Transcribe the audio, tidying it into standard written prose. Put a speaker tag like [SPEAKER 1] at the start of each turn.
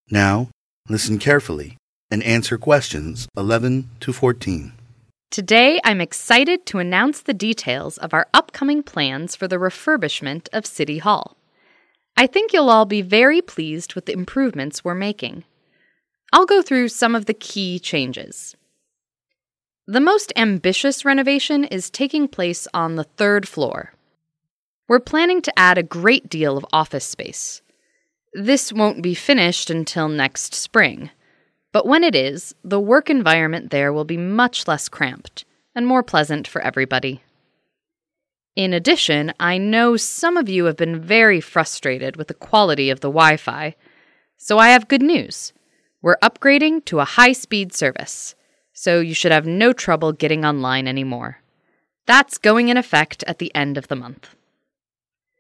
[SPEAKER 1] Now, listen carefully and answer questions 11 to 14.
[SPEAKER 2] Today, I'm excited to announce the details of our upcoming plans for the refurbishment of City Hall. I think you'll all be very pleased with the improvements we're making. I'll go through some of the key changes. The most ambitious renovation is taking place on the 3rd floor. We're planning to add a great deal of office space. This won't be finished until next spring, but when it is, the work environment there will be much less cramped and more pleasant for everybody. In addition, I know some of you have been very frustrated with the quality of the Wi-Fi, so I have good news. We're upgrading to a high-speed service, so you should have no trouble getting online anymore. That's going in effect at the end of the month.